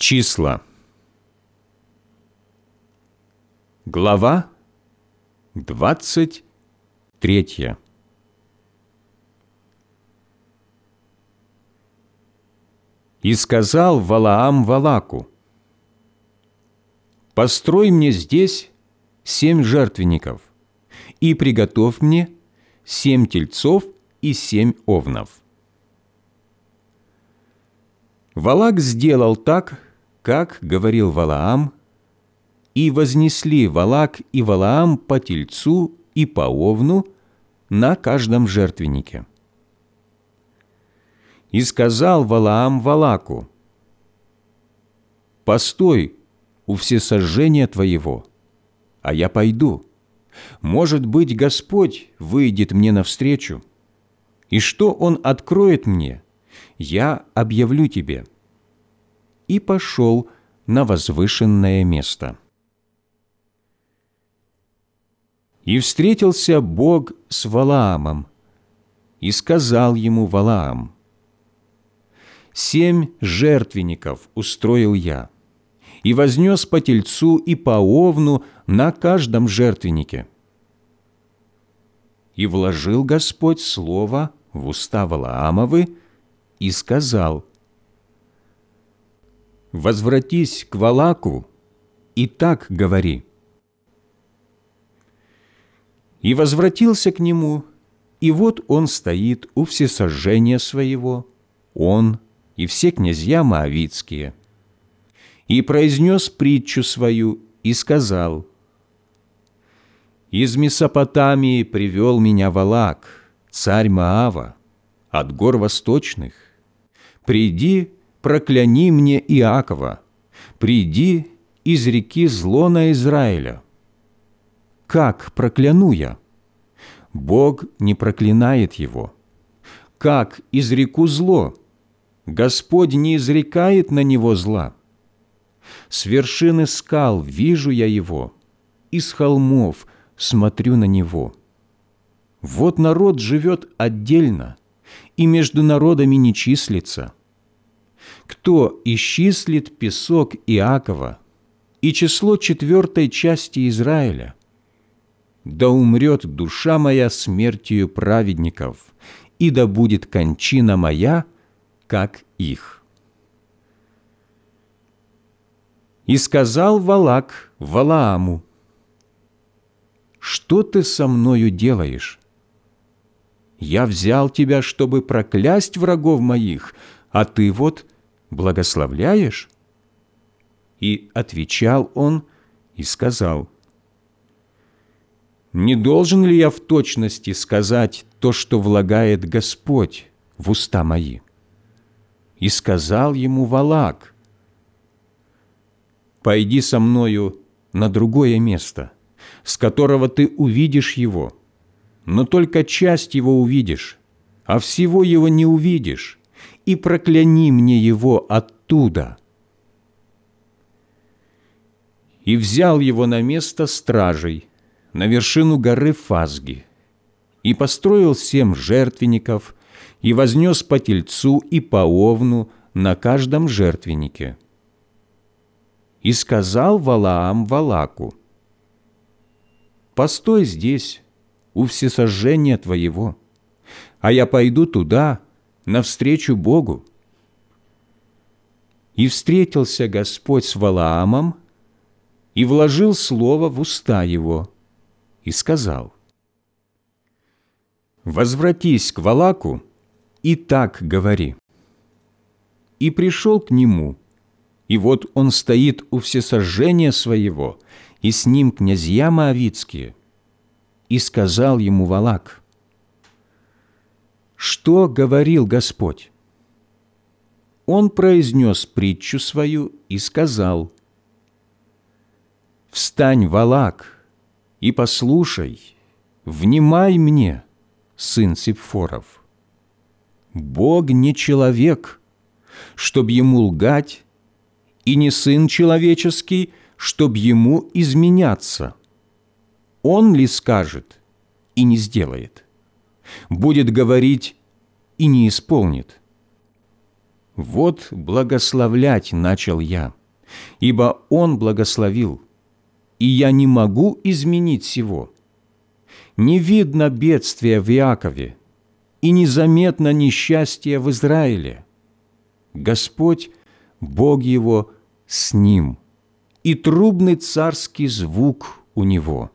Числа. Глава 23. «И сказал Валаам Валаку: построй мне здесь 7 жертвенников, и приготовь мне 7 тельцов и 7 овнов». Валак сделал так, как говорил Валаам, и вознесли Валак и Валаам по тельцу и по овну на каждом жертвеннике. И сказал Валаам Валаку: постой у всесожжения твоего, а я пойду. Может быть, Господь выйдет мне навстречу, и что Он откроет мне, я объявлю тебе. И пошел на возвышенное место. И встретился Бог с Валаамом, и сказал ему Валаам: 7 жертвенников устроил я, и вознес по тельцу и по овну на каждом жертвеннике. И вложил Господь слово в уста Валаамовы и сказал: возвратись к Валаку и так говори. И возвратился к нему, и вот он стоит у всесожжения своего, он и все князья моавитские. И произнес притчу свою и сказал: из Месопотамии привел меня Валак, царь Моава, от гор восточных. Приди, прокляни мне Иакова, приди, изреки зло на Израиля. Как прокляну я? Бог не проклинает его. Как изреку зло? Господь не изрекает на него зла. С вершины скал вижу я его, и с холмов смотрю на него. Вот народ живет отдельно, и между народами не числится. Кто исчислит песок Иакова и число 4 части Израиля? Да умрет душа моя смертью праведников, и да будет кончина моя, как их. И сказал Валак Валааму: что ты со мною делаешь? Я взял тебя, чтобы проклясть врагов моих, а ты вот благословляешь? И отвечал он и сказал: не должен ли я в точности сказать то, что влагает Господь в уста мои? И сказал ему Валак: пойди со мною на другое место, с которого ты увидишь его, но только часть его увидишь, а всего его не увидишь, и прокляни мне его оттуда. И взял его на место стражей, на вершину горы Фазги, и построил 7 жертвенников, и вознес по тельцу и по овну на каждом жертвеннике. И сказал Валаам Валаку: постой здесь, у всесожжения твоего, а я пойду туда, навстречу Богу. И встретился Господь с Валаамом, и вложил слово в уста его, и сказал: возвратись к Валаку и так говори. И пришел к нему, и вот он стоит у всесожжения своего, и с ним князья моавитские. И сказал ему Валак: что говорил Господь? Он произнес притчу свою и сказал: встань, Валак, и послушай, внимай мне, сын Сипфоров. Бог не человек, чтоб ему лгать, и не сын человеческий, чтоб ему изменяться. Он ли скажет и не сделает? Будет говорить и не исполнит. Вот благословлять начал я, ибо Он благословил, и я не могу изменить сего. Не видно бедствия в Иакове, и незаметно несчастье в Израиле. Господь, Бог его, с ним, и трубный царский звук у него.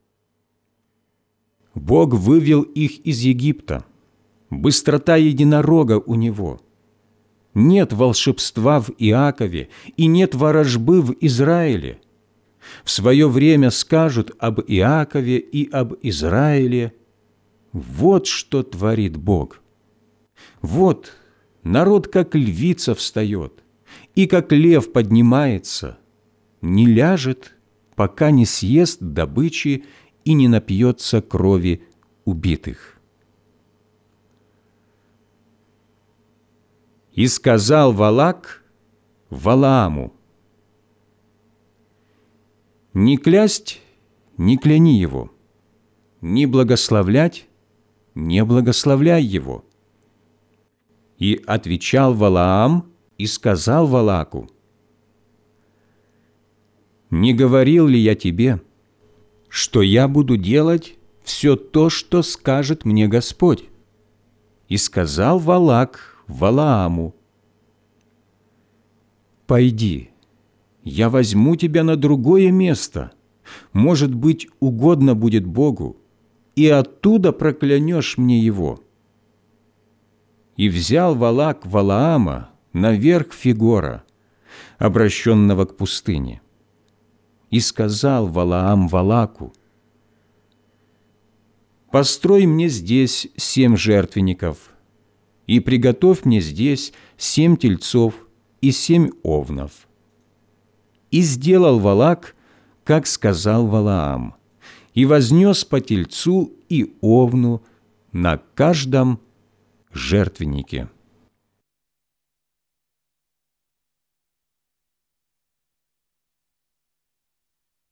Бог вывел их из Египта, быстрота единорога у него. Нет волшебства в Иакове, и нет ворожбы в Израиле. В свое время скажут об Иакове и об Израиле: вот что творит Бог. Вот народ, как львица, встает, и как лев поднимается, не ляжет, пока не съест добычи и не напьется крови убитых. И сказал Валак Валааму: не клясть, не кляни его, не благословлять, не благословляй его. И отвечал Валаам и сказал Валаку: не говорил ли я тебе, что я буду делать все то, что скажет мне Господь? И сказал Валак Валааму: пойди, я возьму тебя на другое место, может быть, угодно будет Богу, и оттуда проклянешь мне его. И взял Валак Валаама наверх Фигора, обращенного к пустыне. И сказал Валаам Валаку: построй мне здесь 7 жертвенников, и приготовь мне здесь 7 тельцов и 7 овнов. И сделал Валак, как сказал Валаам, и вознес по тельцу и овну на каждом жертвеннике.